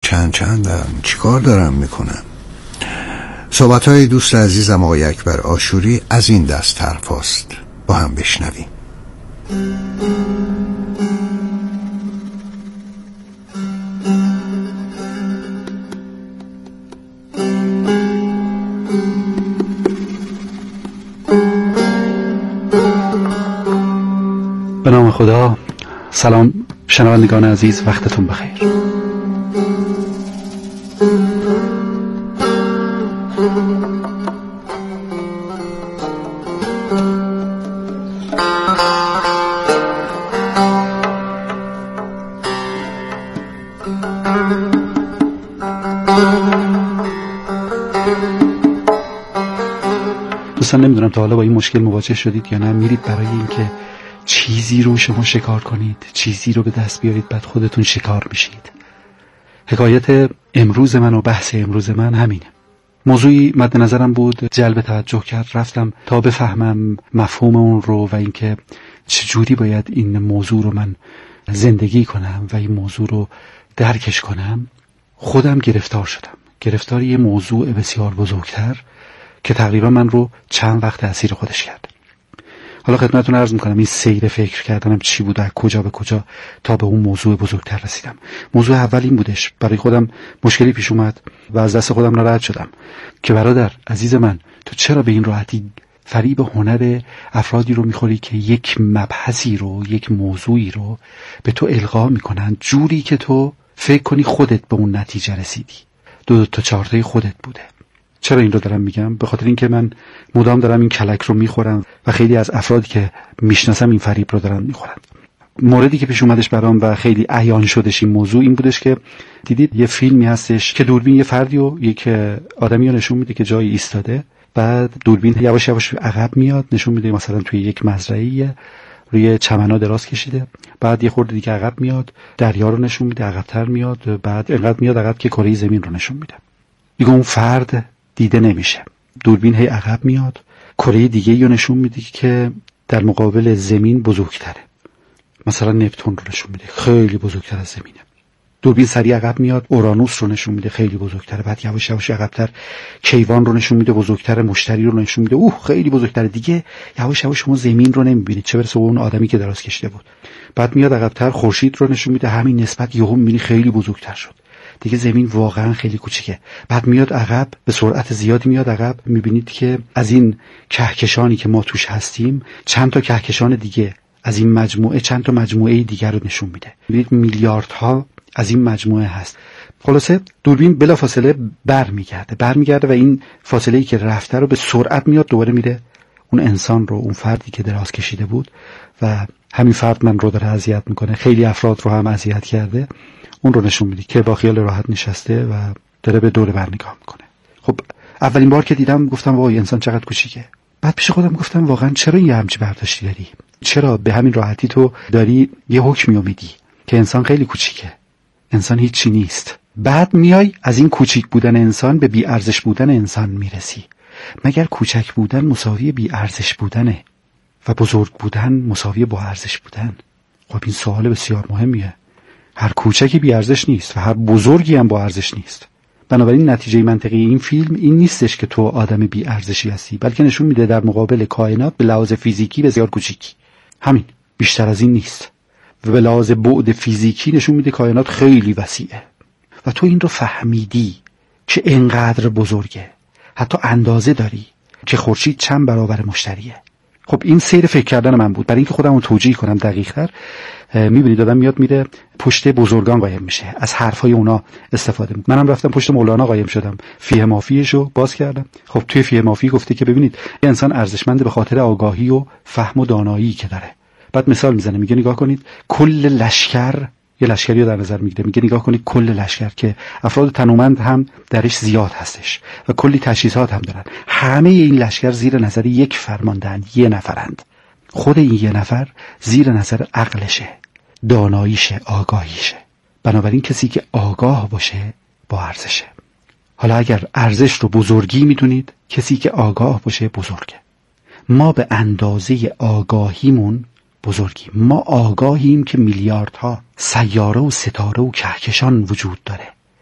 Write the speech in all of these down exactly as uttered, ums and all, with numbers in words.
چند چندم چیکار دارم میکنم. صحبت‌های دوست عزیزم آقای اکبر عاشوری از این دست حرفاست. با هم بشنویم. به نام خدا. سلام شنوندگان عزیز، وقتتون بخیر. دوستان نمیدونم تا حالا با این مشکل مواجه شدید یا نه. میرید برای اینکه چیزی رو شما شکار کنید، چیزی رو به دست بیارید، بعد خودتون شکار میشید. حکایت امروز من و بحث امروز من همینه. موضوعی مد نظرم بود، جلب توجه کرد، رفتم تا بفهمم مفهوم اون رو و اینکه چجوری باید این موضوع رو من زندگی کنم و این موضوع رو درکش کنم. خودم گرفتار شدم، گرفتار یه موضوع بسیار بزرگتر که تقریبا من رو چند وقت اسیر خودش کرد. حالا خدمتتون عرض میکنم این سیر فکر کردنم چی بود، از کجا به کجا تا به اون موضوع بزرگتر رسیدم. موضوع اول این بودش، برای خودم مشکلی پیش اومد و از دست خودم ناراحت شدم که برادر عزیز من، تو چرا به این راحتی فریب هنر افرادی رو میخوری که یک مبحثی رو، یک موضوعی رو به تو القا میکنن جوری که تو فکر کنی خودت به اون نتیجه رسیدی، دو, دو تا چارتای خودت بوده. چرا این رو دارم میگم؟ به خاطر اینکه من مدام دارم این کلک رو میخورم و خیلی از افرادی که میشناسم این فریب رو دارن میخورن. موردی که پیش اومدش برام و خیلی عیان شدش این موضوع این بودش که دیدید یه فیلمی هستش که دوربین یه فردی و یک آدمی رو نشون میده که جایی ایستاده، بعد دوربین یواش یواش عقب میاد نشون میده مثلا توی یک مزرعه روی چمنا دراز کشیده، بعد یه خورده دیگه عقب میاد دریا رو نشون میده، عقب‌تر میاد، بعد اینقدر میاد عقب که کره زمین رو نشون میده. دیگه اون فرد دیده نمیشه. دوربین هی عقب میاد، کره دیگه رو نشون میده که در مقابل زمین بزرگتره، مثلا نپتون رو نشون میده، خیلی بزرگتر از زمینه. دوربین سریع عقب میاد، اورانوس رو نشون میده، خیلی بزرگتره. بعد یواش یواش عقب‌تر کیوان رو نشون میده، بزرگتره. مشتری رو نشون میده، اوه خیلی بزرگتره. دیگه یواش یواش شما زمین رو نمیبینید، چه برسه به اون آدمی که دراز کشیده بود. بعد میاد عقب‌تر خورشید رو نشون میده، همین نسبت یهو میبینی خیلی بزرگتر شد. دیگه زمین واقعا خیلی کوچیکه. بعد میاد عقب، به سرعت زیادی میاد عقب، میبینید که از این کهکشانی که ما توش هستیم چند تا کهکشان دیگه از این مجموعه چند تا مجموعه دیگر رو نشون میده. میبینید میلیاردها از این مجموعه هست. خلاصه دوربین بلافاصله برمیگرده برمیگرده و این فاصله‌ای که رفته رو به سرعت میاد دوباره میره اون انسان رو، اون فردی که دراز کشیده بود و همین فرد من رو داره اذیت میکنه، خیلی افراد رو هم اذیت کرده، اون رو نشون میده که با خیال راحت نشسته و داره به دور بر نگاه میکنه. خب اولین بار که دیدم گفتم وای انسان چقدر کوچیکه. بعد پیش خودم گفتم واقعا چرا یه همچی برداشتی داری؟ چرا به همین راحتی تو داری یه حکمی میدی که انسان خیلی کوچیکه، انسان هیچی نیست؟ بعد میای از این کوچیک بودن انسان به بی ارزش بودن انسان میرسی. مگر کوچک بودن مساوی بی ارزش بودنه و بزرگ بودن مساوی با ارزش بودن؟ خب این سوال بسیار مهمیه. هر کوچکی بی ارزش نیست و هر بزرگی هم با ارزش نیست. بنابراین نتیجه منطقی این فیلم این نیستش که تو آدم بی ارزشی هستی، بلکه نشون میده در مقابل کائنات به لحاظ فیزیکی بسیار کوچیکی. همین، بیشتر از این نیست. و به لحاظ بعد فیزیکی نشون میده کائنات خیلی وسیعه و تو این رو فهمیدی که اینقدر بزرگه، حتی اندازه داری که خورشید چند برابر مشتریه. خب این سیر فکر کردن من بود. برای اینکه خودم رو توجیه کنم دقیق‌تر، میبینید آدم میاد میره پشت بزرگان قایم میشه، از حرفای اونا استفاده میکنه. منم رفتم پشت مولانا قایم شدم، فیه مافیشو باز کردم. خب توی فیه مافی گفته که ببینید انسان ارزشمنده به خاطر آگاهی و فهم و دانایی که داره. بعد مثال میزنه، میگه نگاه کنید کل لشکر، یه لشکری رو در نظر میگیره، میگه نگاه کنید کل لشکر که افراد تنومند هم درش زیاد هستش و کلی تجهیزات هم دارن، همه این لشکر زیر نظر یک فرماندهند، یه نفرند. خود این یه نفر زیر نظر عقلشه، داناییشه، آگاهیشه. بنابراین کسی که آگاه باشه با ارزشه. حالا اگر ارزش رو بزرگی میدونید، کسی که آگاه باشه بزرگه. ما به اندازه آگاهیمون بزرگیم. ما آگاهیم که میلیاردها سیاره و ستاره و کهکشان وجود داره.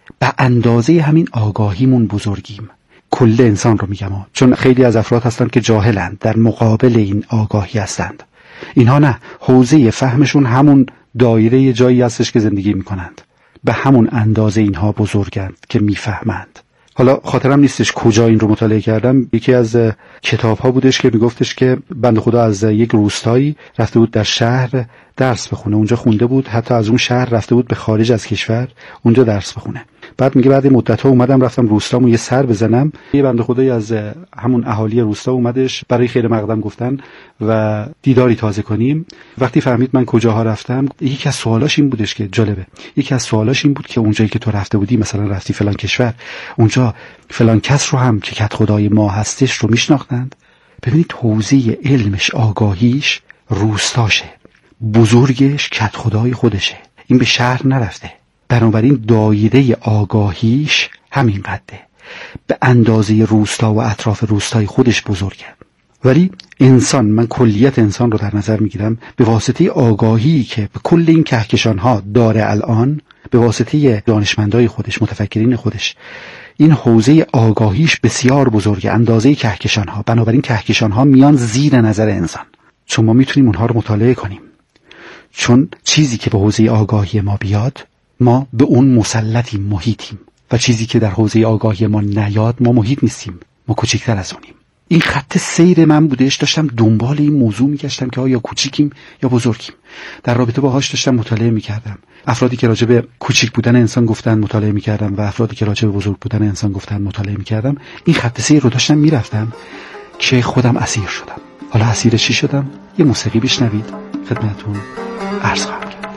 به اندازه همین آگاهیمون بزرگیم. کل انسان رو میگم ها. چون خیلی از افراد هستند که جاهلند، در مقابل این آگاهی هستند. اینها نه، حوزه فهمشون همون دایره جایی هستش که زندگی میکنند. به همون اندازه اینها بزرگند که میفهمند. حالا خاطرم نیستش کجا این رو مطالعه کردم. یکی از کتاب ها بودش که میگفتش که بنده خدا از یک روستایی رفته بود در شهر درس بخونه. اونجا خونده بود، حتی از اون شهر رفته بود به خارج از کشور اونجا درس بخونه. بعد میگه بعد مدت ها اومدم رفتم روستامو یه سر بزنم. یه بنده خدایی از همون اهالی روستا اومدش برای خیر مقدم گفتن و دیداری تازه کنیم. وقتی فهمید من کجاها رفتم، یکی از سوالاش این بودش که جالبه. یکی از سوالاش این بود که اونجایی که تو رفته بودی، مثلا رفتی فلان کشور، اونجا فلان کس رو هم که کت خدای ما هستش رو میشناختند. ببینید حوزه علمش، آگاهیش روستاشه، بزرگش کت خدای خودشه. این به شهر نرفته. بنابراین دایره آگاهیش همین قده، به اندازه روستا و اطراف روستای خودش بزرگه. ولی انسان، من کلیت انسان رو در نظر میگیرم، به واسطه آگاهی که به کل این کهکشان ها داره الان، به واسطه دانشمندای خودش، متفکرین خودش، این حوزه آگاهیش بسیار بزرگه، اندازه کهکشان ها. بنابراین کهکشان ها میان زیر نظر انسان، چون ما میتونیم اونها رو مطالعه کنیم. چون چیزی که به حوزه آگاهی ما بیاد، ما به اون مسلطیم، محیطیم، و چیزی که در حوزه آگاهی ما نیاد، ما محیط نیستیم، ما کوچکتر از اونیم. این خط سیر من بودش. داشتم دنبال این موضوع میگشتم که آیا کوچیکیم یا بزرگیم. در رابطه باهاش داشتم مطالعه میکردم. افرادی که راجع به کوچیک بودن انسان گفتن مطالعه میکردم و افرادی که راجع به بزرگ بودن انسان گفتن مطالعه میکردم. این خط سیر رو داشتم میرفتم که خودم اسیر شدم. حالا اسیر چی شدم؟ یه موسیقی بشنوید خدمتتون عرض خواهم کرد.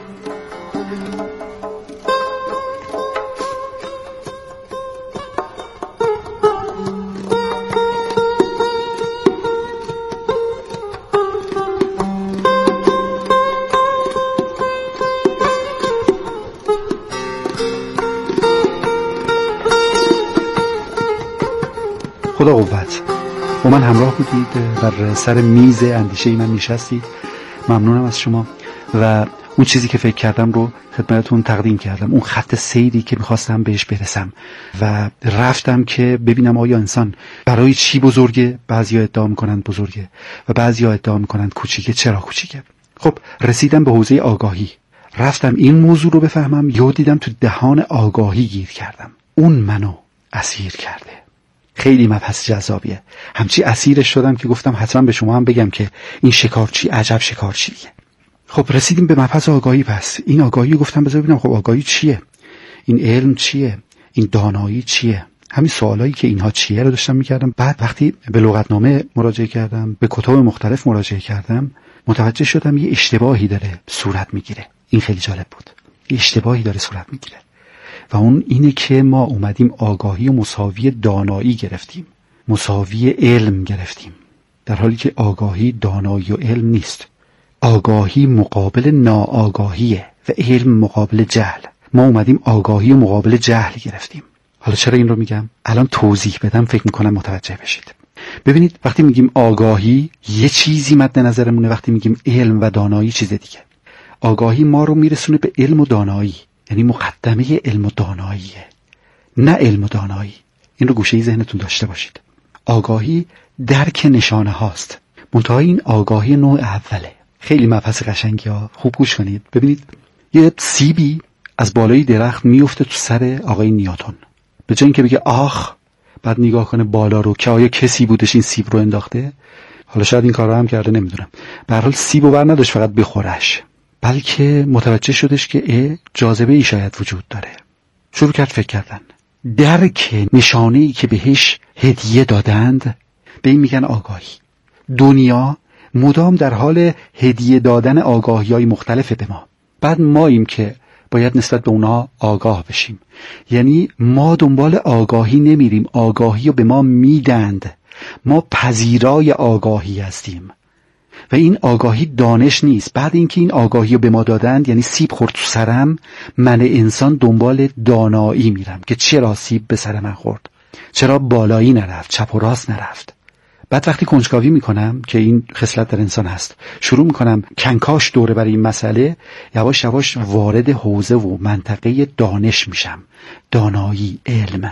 خدا قوت. با من همراه بودید، بر سر میز اندیشه من نشستید. ممنونم از شما و اون چیزی که فکر کردم رو خدمتتون تقدیم کردم. اون خط سیری که میخواستم بهش برسم و رفتم که ببینم آیا انسان برای چی بزرگه. بعضیا ادعا میکنند بزرگه و بعضیا ادعا میکنند کوچیکه. چرا کوچیکه؟ خب رسیدم به حوزه آگاهی. رفتم این موضوع رو بفهمم. یهو دیدم تو دهان آگاهی گیر کردم. اون منو اسیر کرده. خیلی مبحث جذابیه. همچی اسیرش شدم که گفتم حتما به شما هم بگم که این شکارچی عجب شکارچیه. خب رسیدیم به مبحث آگاهی. پس این آگاهی گفتم بذار ببینم خب آگاهی چیه؟ این علم چیه؟ این دانایی چیه؟ همین سوالایی که اینها چیه رو داشتم میکردم. بعد وقتی به لغتنامه مراجعه کردم، به کتاب مختلف مراجعه کردم، متوجه شدم یه اشتباهی داره صورت میگیره. این خیلی جالب بود. یه اشتباهی داره صورت میگیره و اون اینه که ما اومدیم آگاهی و مساوی دانایی گرفتیم، مساوی علم گرفتیم، در حالی که آگاهی دانایی و علم نیست. آگاهی مقابل ناآگاهیه و علم مقابل جهل. ما اومدیم آگاهی و مقابل جهل گرفتیم. حالا چرا این رو میگم؟ الان توضیح بدم فکر میکنم متوجه بشید. ببینید وقتی میگیم آگاهی یه چیزی مد نظرمونه، وقتی میگیم علم و دانایی چیز دیگه. آگاهی ما رو میرسونه به علم و دانایی، یعنی مقدمه علم و داناییه، نه علم و دانایی. این رو گوشه ذهنتون داشته باشید. آگاهی درک نشانه هاست، منتها این آگاهی نوع اوله. خیلی مبحث قشنگی ها، خوب گوش کنید. ببینید یه سیبی از بالای درخت میفته تو سر آقای نیوتن. به جای اینکه بگه آخ، بعد نگاه کنه بالا رو که آیا کسی بودش این سیب رو انداخته. حالا شاید این کار رو هم کرده، نمیدونم. به هر حال سیب رو بر نداشت فقط بخورش، بلکه متوجه شدش که جاذبه ای شاید وجود داره. شروع کرد فکر کردن. درک نشانه ای که بهش هدیه دادند به این میگن آگاهی. دنیا مدام در حال هدیه دادن آگاهی‌های مختلف به ما. بعد ماییم که باید نسبت به اونها آگاه بشیم. یعنی ما دنبال آگاهی نمیریم، آگاهی رو به ما میدند. ما پذیرای آگاهی هستیم و این آگاهی دانش نیست. بعد اینکه این آگاهی رو به ما دادند، یعنی سیب خورد تو سرم، من انسان دنبال دانایی میرم که چرا سیب به سر من خورد، چرا بالایی نرفت، چپ و راست نرفت. بعد وقتی کنجکاوی میکنم که این خصلت در انسان هست، شروع میکنم کنکاش دوره برای این مسئله، یواش یواش وارد حوزه و منطقه دانش میشم، دانایی، علم.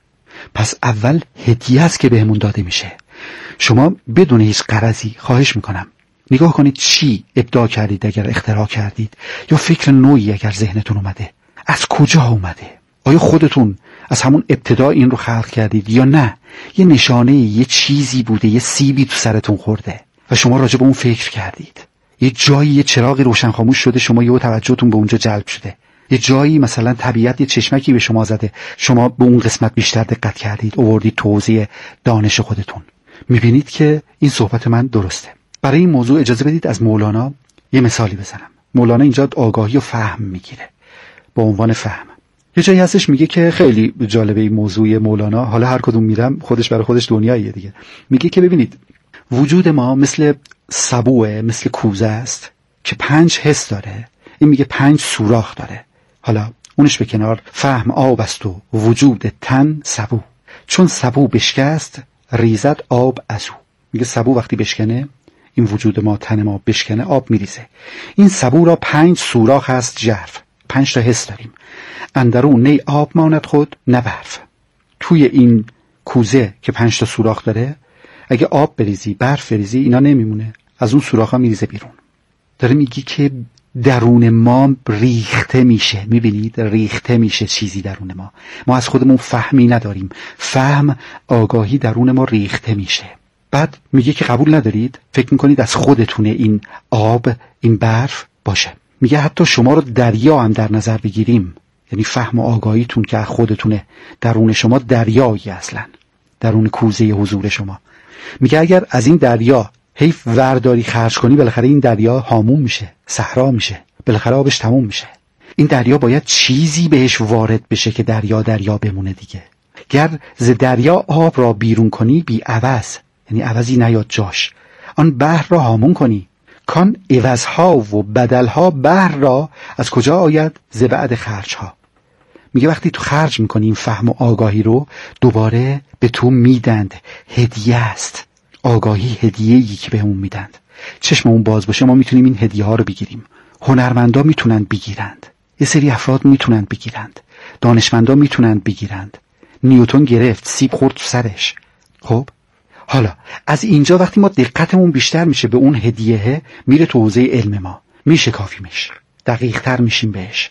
پس اول هدیه است که بهمون داده میشه. شما بدون هیچ غرضی خواهش میکنم نگاه کنید چی ابداع کردید، اگر اختراع کردید، یا فکر نوعی اگر ذهنتون اومده، از کجا اومده؟ آیا خودتون از همون ابتدا این رو خلق کردید یا نه یه نشانه، یه چیزی بوده، یه سیبی تو سرتون خورده و شما راجع به اون فکر کردید؟ یه جایی یه چراغی روشن خاموش شده، شما یهو توجهتون به اونجا جلب شده. یه جایی مثلا طبیعت یه چشمکی به شما زده، شما به اون قسمت بیشتر دقت کردید، آوردید توضیح دانش خودتون. میبینید که این صحبت من درسته. برای این موضوع اجازه بدید از مولانا یه مثالی بزنم. مولانا اینجا آگاهی و فهم میگیره با عنوان فهم. یه جایی هستش میگه که خیلی جالبه این موضوع مولانا، حالا هر کدوم میرم خودش برای خودش دنیاییه دیگه. میگه که ببینید وجود ما مثل سبوه، مثل کوزه است که پنج حس داره. این میگه پنج سوراخ داره. حالا اونش به کنار، فهم آب است و وجود تن سبو، چون سبو بشکست ریزد آب از او. میگه سبو وقتی بشکنه، این وجود ما، تن ما بشکنه، آب میریزه. این سبو را پنج سوراخ است ژرف، پنج تا حس داریم. اندرون نه آب ماند خود نه برف. توی این کوزه که پنج تا سوراخ داره، اگه آب بریزی، برف بریزی، اینا نمیمونه، از اون سوراخ ها میریزه بیرون. داره میگی که درون ما ریخته میشه. میبینید ریخته میشه چیزی درون ما. ما از خودمون فهمی نداریم. فهم، آگاهی درون ما ریخته میشه. بعد میگه که قبول ندارید، فکر میکنید از خودتونه این آب، این برف باشه. میگه حتی شما رو دریا هم در نظر بگیریم، یعنی فهم و آگاهیتون که از خودتونه، درون شما دریایی اصلا، درون کوزه حضور شما. میگه اگر از این دریا حیف ورداری خرج کنی، بالاخره این دریا هامون میشه، صحرا میشه، بالاخره آبش تموم میشه. این دریا باید چیزی بهش وارد بشه که دریا دریا بمونه دیگه. گر ز دریا آب را بیرون کنی بی عوض، یعنی عوضی نیاد جاش، آن بحر را هامون کنی، کان عوضها و بدلها بحر را از کجا آید؟ ز بعد خرجها. میگه وقتی تو خرج میکنی این فهم و آگاهی رو، دوباره به تو میدند. هدیه است. آگاهی هدیه‌ای که بهمون میدند. چشممون باز باشه ما میتونیم این هدیه ها رو بگیریم. هنرمندا میتونن بگیرند، یه سری افراد میتونن بگیرند، دانشمندا میتونن بگیرند. نیوتن گرفت، سیب خورد تو سرش. خب حالا از اینجا وقتی ما دقتمون بیشتر میشه به اون هدیه، میره تو حوزه علم ما، میشه کافیمش، دقیق تر میشیم بهش.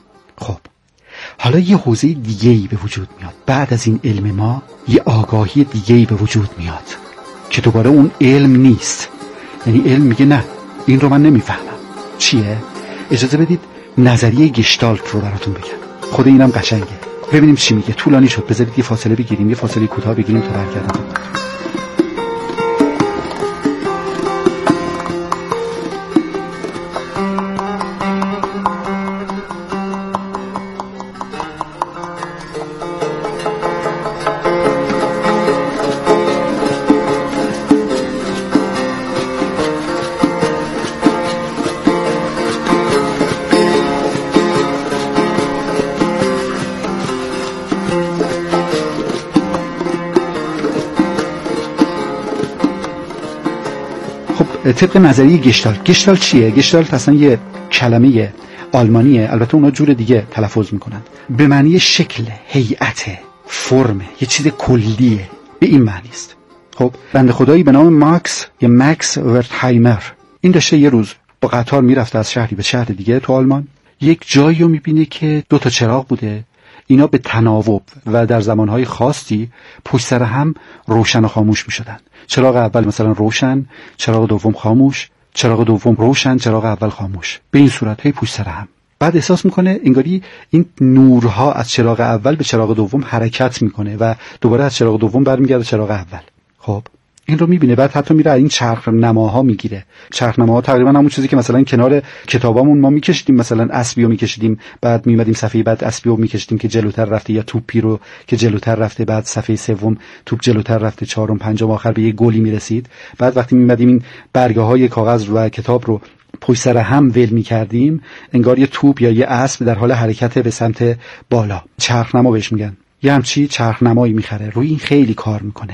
خب حالا یه حوزه دیگه‌ای به وجود میاد. بعد از این علم ما یه آگاهی دیگه‌ای به وجود میاد که دوباره اون علم نیست. یعنی علم میگه نه، این رو من نمیفهمم. چیه؟ اجازه بدید نظریه گشتالت رو براتون بگم. خود اینم قشنگه. ببینیم چی میگه. طولانی شد، بذارید یه فاصله بگیریم، یه فاصله کوتاه بگیریم تا برگردم. طبق نظریه گشتالت. گشتالت چیه؟ گشتالت اصلا یه کلمه آلمانیه، البته اونا جور دیگه تلفظ میکنن، به معنی شکل، هیئت، فرم، یه چیز کلیه، به این معنی است. خب بنده خدایی به نام ماکس یا مکس ورتهایمر، این داشته یه روز با قطار میرفته از شهری به شهر دیگه تو آلمان. یک جایی رو میبینه که دو تا چراغ بوده، اینا به تناوب و در زمانهای خاصی پشت سر هم روشن و خاموش میشدن. چراغ اول مثلا روشن، چراغ دوم خاموش، چراغ دوم روشن، چراغ اول خاموش، به این صورت هی پشت سر هم. بعد احساس میکنه انگاری این نورها از چراغ اول به چراغ دوم حرکت میکنه و دوباره از چراغ دوم برمیگرده چراغ اول. خب این رو میبینه. بعد حتی میره این چرخ نماها میگیره. چرخ نماها تقریبا همون چیزی که مثلا کنار کتابامون ما میکشیدیم، مثلا اسبیو میکشیدیم، بعد میمدیم صفحه بعد اسبیو میکشیدیم که جلوتر رفته، یا توپی رو که جلوتر رفته، بعد صفحه سوم توپ جلوتر رفته، چهارم پنجم آخر به یه گلی میرسید. بعد وقتی میمدیم این برگه های کاغذ و کتاب رو پشت سر هم ول میکردیم، انگار یه توپ یا یه اسب در حال حرکت به سمت بالا. چرخ نما بهش میگن. یه همچی چرخ نمایی میخره. روی این خیلی کار میکنه.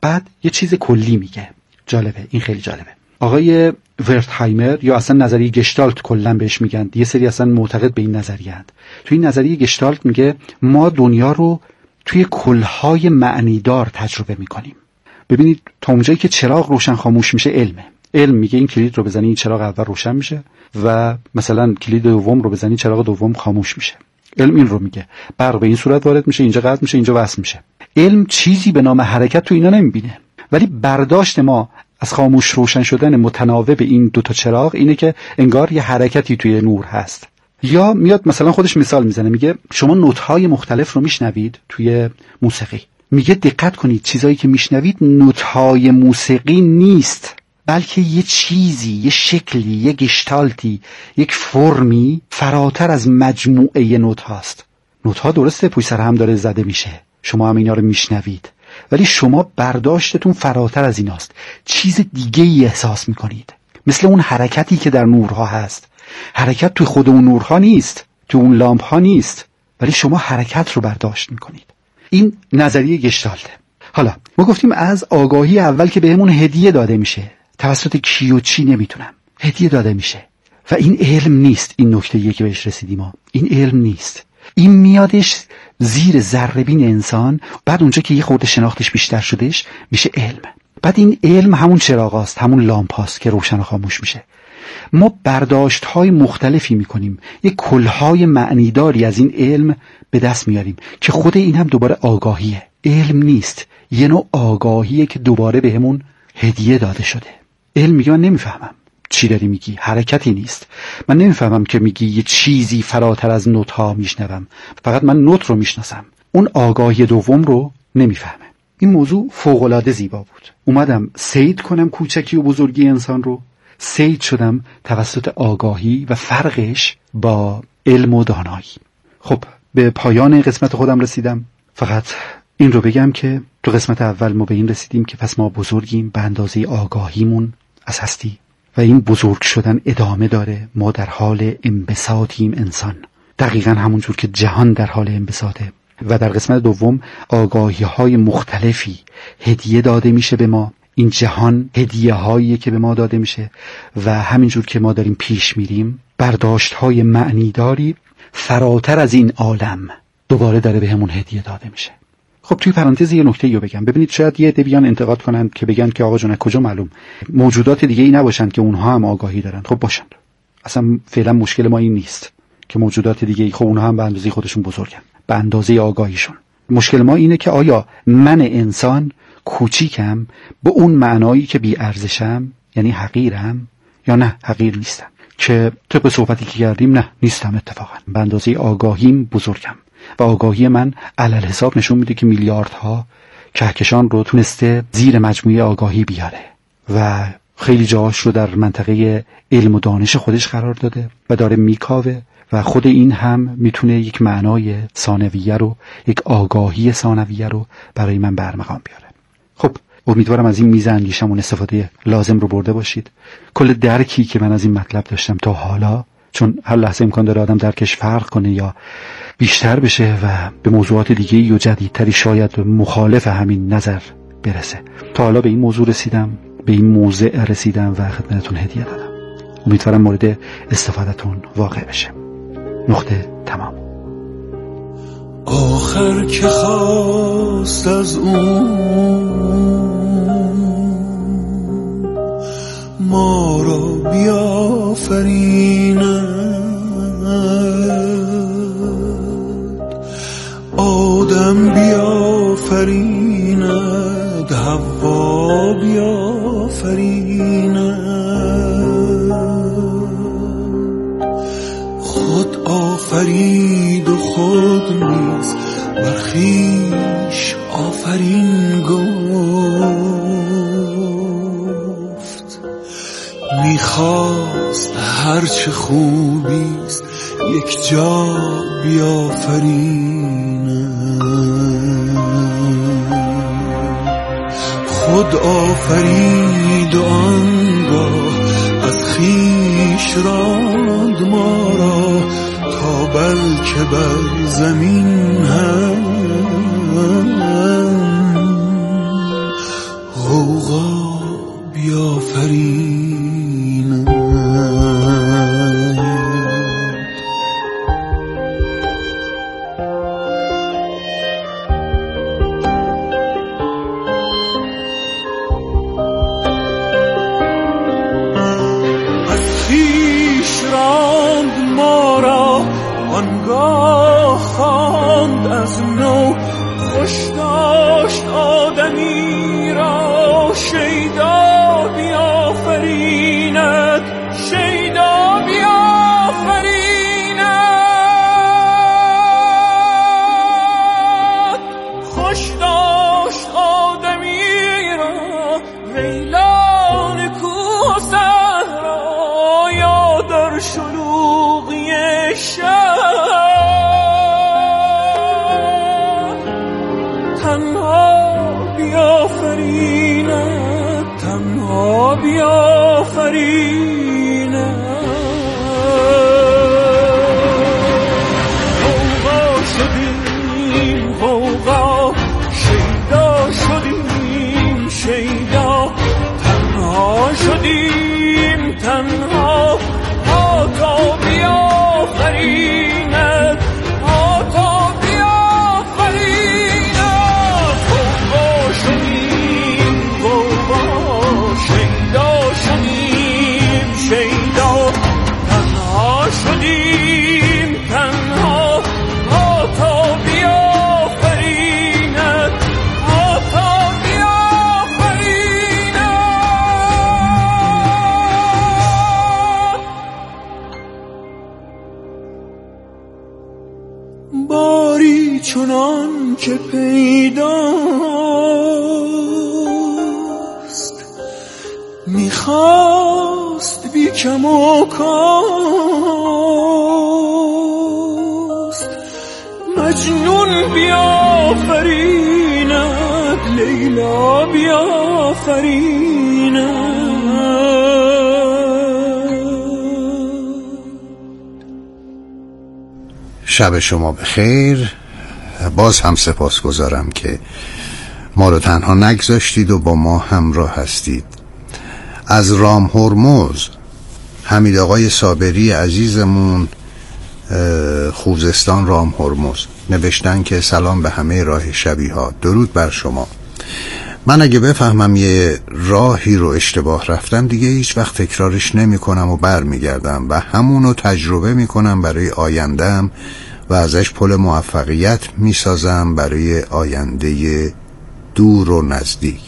بعد یه چیز کلی میگه. جالبه، این خیلی جالبه. آقای ورتهایمر یا اصلا نظریه گشتالت کلا بهش میگن، یه سری اصلا معتقد به این نظریه اند. تو این نظریه گشتالت میگه ما دنیا رو توی کلهای معنیدار تجربه میکنیم. ببینید تا اونجایی که چراغ روشن خاموش میشه علمه. علم میگه این کلید رو بزنی این چراغ اول روشن میشه و مثلا کلید دوم رو بزنی چراغ دوم خاموش میشه. علم این رو میگه. برق به این صورت وارد میشه، اینجا قطع میشه، اینجا وصل میشه. علم چیزی به نام حرکت تو اینا نمیبینه. ولی برداشت ما از خاموش روشن شدن متناوب این دوتا چراغ اینه که انگار یه حرکتی توی نور هست. یا میاد مثلا خودش مثال میزنه، میگه شما نوت‌های مختلف رو میشنوید توی موسیقی. میگه دقت کنید چیزایی که میشنوید نوت‌های موسیقی نیست، بلکه یه چیزی، یه شکلی، یه گشتالتی، یک فرمی فراتر از مجموعه نوت هاست. نوت ها درسته پشت سر هم داره زده میشه، شما هم اینا رو میشنوید، ولی شما برداشتتون فراتر از ایناست. چیز دیگه ای احساس میکنید، مثل اون حرکتی که در نورها هست. حرکت توی خود اون نورها نیست، تو اون لامپ ها نیست، ولی شما حرکت رو برداشت میکنید. این نظریه گشتالته. حالا ما گفتیم از آگاهی اول که بهمون هدیه داده میشه، توسط کی و چی نمیتونم، هدیه داده میشه و این علم نیست. این نکته یکی که بهش رسیدیم ما، این علم نیست. این میادش زیر ذره‌بین انسان، بعد اونجا که یه خورده شناختش بیشتر شدش میشه علم. بعد این علم همون چراغاست، همون لامپ هاست که روشن و خاموش میشه. ما برداشت های مختلفی میکنیم، یک کلهای معنیداری از این علم به دست میاریم که خود این هم دوباره آگاهیه. علم نیست، یه نوع آگاهیه که دوباره بهمون هدیه داده شده. علم میگه من نمیفهمم چی داری میگی، حرکتی نیست. من نمیفهمم که میگی یه چیزی فراتر از نوت ها میشنوم، فقط من نوت رو میشناسم. اون آگاهی دوم رو نمیفهمه. این موضوع فوق‌العاده زیبا بود. اومدم سید کنم کوچکی و بزرگی انسان رو. سید شدم توسط آگاهی و فرقش با علم و دانایی. خب به پایان قسمت خودم رسیدم. فقط این رو بگم که تو قسمت اول ما به این رسیدیم که پس ما بزرگیم به اندازه آگاهیمون از هستی و این بزرگ شدن ادامه داره. ما در حال انبساطیم انسان، دقیقا همونجور که جهان در حال انبساطه. و در قسمت دوم آگاهی های مختلفی هدیه داده میشه به ما. این جهان هدیه هایی که به ما داده میشه و همینجور که ما داریم پیش میریم برداشت های معنیداری فراتر از این عالم دوباره داره به همون هدیه داده میشه. خب توی پرانتز یه نکته رو بگم. ببینید شاید یه عده بیان انتقاد کنند که بگن که آقا جون کجا معلوم موجودات دیگه ای نباشن که اونها هم آگاهی دارن. خب باشن، اصلا فعلا مشکل ما این نیست که موجودات دیگه ای خب اونها هم به اندازه خودشون بزرگن، به اندازه آگاهیشون. مشکل ما اینه که آیا من انسان کوچیکم به اون معنایی که بی ارزشم، یعنی حقیرم، یا نه حقیر نیستم؟ که طبق صحبتی که کردیم نه نیستم، اتفاقا به اندازه آگاهیم بزرگم و آگاهی من علل حساب نشون میده که میلیاردها کهکشان رو تونسته زیر مجموعه آگاهی بیاره و خیلی جاهاش رو در منطقه علم و دانش خودش قرار داده و داره میکاوه و خود این هم میتونه یک معنای ثانویه رو، یک آگاهی ثانویه رو برای من برمقام بیاره. خب امیدوارم از این میزه اندیشمون استفاده لازم رو برده باشید. کل درکی که من از این مطلب داشتم تا حالا، چون هر لحظه امکان داره آدم درکش فرق کنه یا بیشتر بشه و به موضوعات دیگه یا جدیدتری شاید مخالف همین نظر برسه، تا حالا به این موضوع رسیدم، به این موضع رسیدم و خدمتتون هدیه دادم. امیدوارم مورد استفادهتون واقع بشه. نقطه تمام. آخر که خواست از اون ما را بیافریند، آدم بیافریند، حوا بیافریند، خود آفرید و خود نیز بر خویش آفرین گفت. میخواست هرچه خوبیست یک جا بیافریند، خود آفرید و آنگاه از خویش راند ما را تا بلکه بر زمین هم تنها خوش داشت آدمی را شیدا بیافریند شیدا بیافریند خوش داشت آدمی را ویلان کوه و صحرا یا در شلوغی شهر تنها بیافریند تنها بیافریند غوغا شدیم غوغا شیدا شدیم شیدا تنها شدیم تنها آتا بیافریند آتا بیافریند غوغا شدیم غوغا شیدا شدیم شیدا تنها شدیم تنها آتا بیافریند آتا بیافریند باری چنان که پیداست میخواست بی کم و کاست مجنون بیافریند لیلا بیافریند شب شما بخیر. باز هم سپاس گذارم که ما رو تنها نگذاشتید و با ما همراه هستید. از رام هرمز حمید آقای صابری عزیزمون، خوزستان رام هرمز، نوشتن که سلام به همه راه شبیه ها، درود بر شما. من اگه بفهمم یه راهی رو اشتباه رفتم دیگه هیچ وقت تکرارش نمی کنم و بر می گردم و همونو تجربه می کنم برای آیندم و ازش پل موفقیت می سازم برای آینده دور و نزدیک.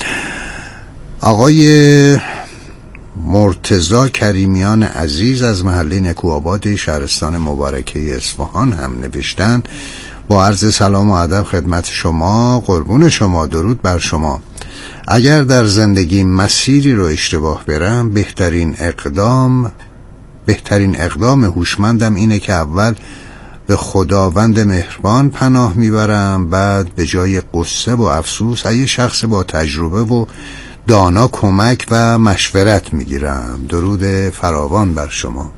آقای مرتضی کریمیان عزیز از محله نکوآباد شهرستان مبارکه اصفهان هم نوشتن با عرض سلام و ادب خدمت شما، قربون شما، درود بر شما. اگر در زندگی مسیری رو اشتباه برم بهترین اقدام بهترین اقدام هوشمندم اینه که اول به خداوند مهربان پناه میبرم، بعد به جای قصه و افسوس از یه شخص با تجربه و دانا کمک و مشورت میگیرم. درود فراوان بر شما.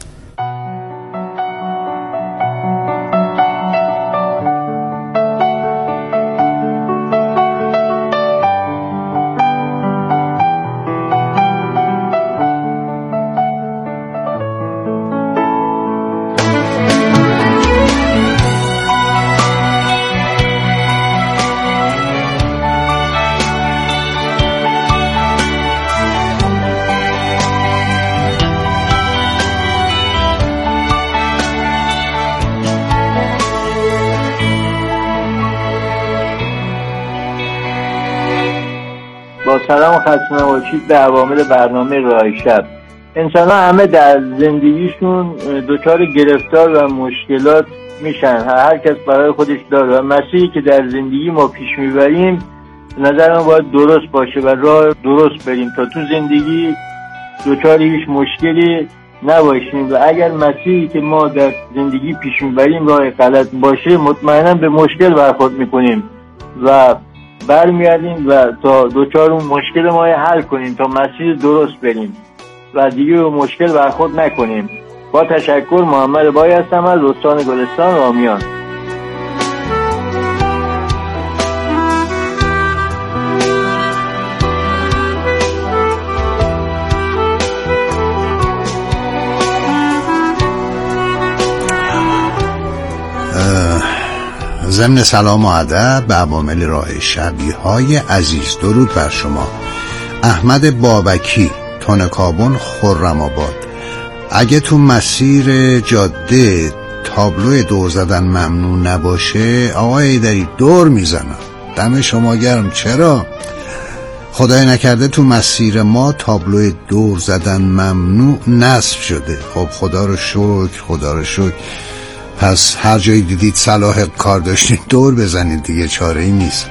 سلام و خسته نباشید به عوامل برنامه راه شب. انسان ها همه در زندگیشون دچار گرفتار و مشکلات میشن، هر کس برای خودش داره و مسیری که در زندگی ما پیش میبریم نظر من باید درست باشه و راه درست بریم تا تو زندگی دچار هیچ مشکلی نباشیم و اگر مسیری که ما در زندگی پیش میبریم راه غلط باشه مطمئنا به مشکل برخورد میکنیم و برمیادیم و تا دوچار اون مشکل ما حل کنیم تا مسیر درست بریم و دیگه به مشکل برخورد نکنیم. با تشکر، محمد بای هستم از استان گلستان رامیان. ضمن سلام و ادب به عوامل راه شبیه های عزیز، درود بر شما. احمد بابکی، تنکابون، خرم آباد. اگه تو مسیر جاده تابلو دور زدن ممنوع نباشه آقای حیدری دور میزنم. دم شما گرم. چرا؟ خدای نکرده تو مسیر ما تابلو دور زدن ممنوع نصب شده. خب خدا رو شکر، خدا رو شکر. پس هر جایی دیدید صلاح کار داشتید دور بزنید دیگه، چاره ای نیست.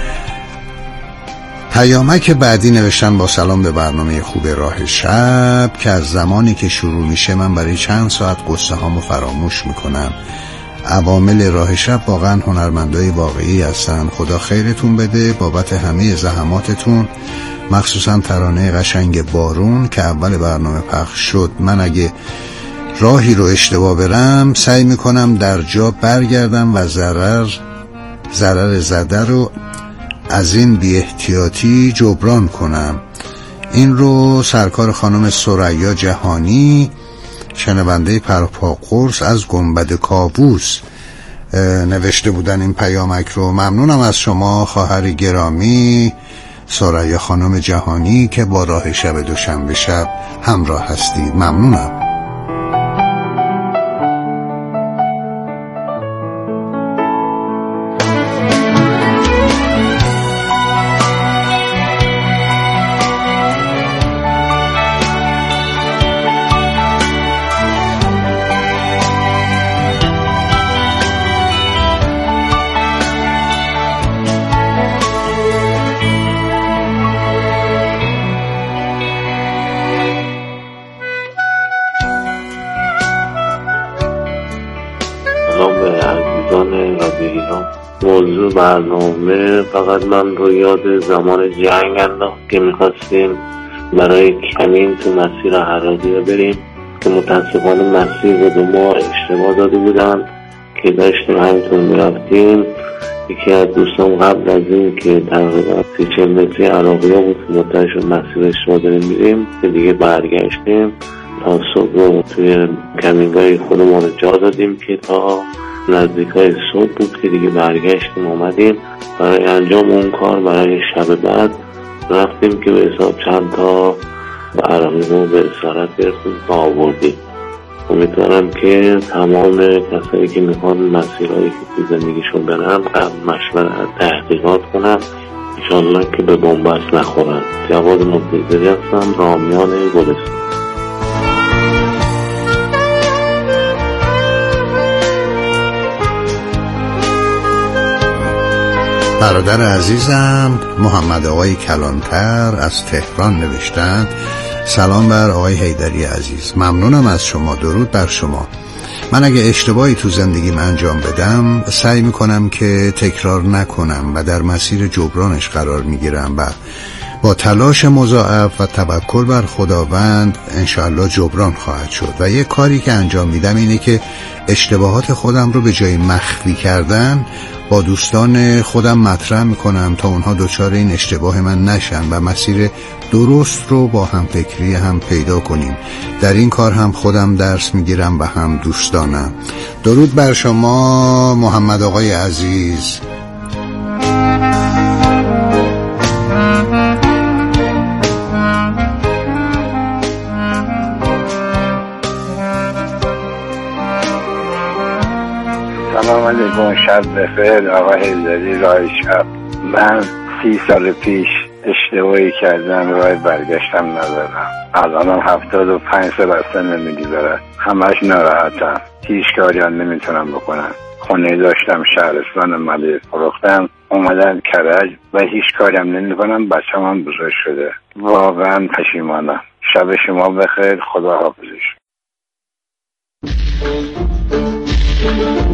پیامک بعدی نوشتن با سلام به برنامه خوب راه شب که از زمانی که شروع میشه من برای چند ساعت قصه هامو فراموش میکنم. عوامل راه شب واقعا هنرمندای واقعی هستن. خدا خیرتون بده بابت همه زحماتتون، مخصوصا ترانه قشنگ بارون که اول برنامه پخش شد. من اگه راهی رو اشتباه برم سعی میکنم در جا برگردم و ضرر ضرر زده رو از این بی احتیاطی جبران کنم. این رو سرکار خانم ثریا جهانی، شنونده پرپا قرص از گنبد کاووس، نوشته بودن این پیامک رو. ممنونم از شما خواهر گرامی ثریا خانم جهانی که با راه شب دوشنبه شب همراه هستید. ممنونم. موضوع برنامه فقط من رو یاد زمان جنگ انداخت که میخواستیم برای کمین تو مسیر هرازی بریم که متاسفانه مسیر رو به ما اشتباه داده بودن که داشتیم همینطور میرفتیم. یکی از دوستان قبل از این که تقریبا سی چل متری عراقی ها بود که متوجه شد مسیر اشتباه داریم میریم که دیگه برگشتیم تا صبح رو توی کمینگاه خودمون رو جا دادیم که تا نزدیک های صبح بود که دیگه برگشتیم اومدیم برای انجام اون کار. برای شب بعد رفتیم که به حساب چند تا عراقی رو به اسارت گرفتیم و آوردیم. امیدوارم که تمام کسایی که میخوان مسیرهایی که تو زندگیشون برن قبل مشورت تحقیقات کنن، انشالله که به بنبست نخورن. جواد منتظری هستم، رامیان گلستان. برادر عزیزم محمد آقای کلانتر از تهران نوشتند سلام بر آقای حیدری عزیز. ممنونم از شما. درود بر شما. من اگه اشتباهی تو زندگیم انجام بدم سعی میکنم که تکرار نکنم و در مسیر جبرانش قرار میگیرم و با تلاش مضاعف و توکل بر خداوند انشاءالله جبران خواهد شد. و یه کاری که انجام میدم اینه که اشتباهات خودم رو به جای مخفی کردن با دوستان خودم مطرح میکنم تا اونها دچار این اشتباه من نشن و مسیر درست رو با هم فکری هم پیدا کنیم. در این کار هم خودم درس میگیرم و هم دوستانم. درود بر شما محمد آقای عزیز. سلام علیکم، شب بخیر آقای حیدری راه شب. من سی سال پیش اشتباهی کردم، راه برگشتم ندارم. الانم هفتاد و پنج سال از سن میگذره، همش ناراحتم، هیچ کاری هم نمیتونم بکنم. خونه داشتم شهرستان ملی فروختم، اومدم کرج و هیچ کاری هم نمیکنم. بچه‌م هم بزرگ شده، واقعا پشیمانم. شب شما بخیر، خدا حافظش.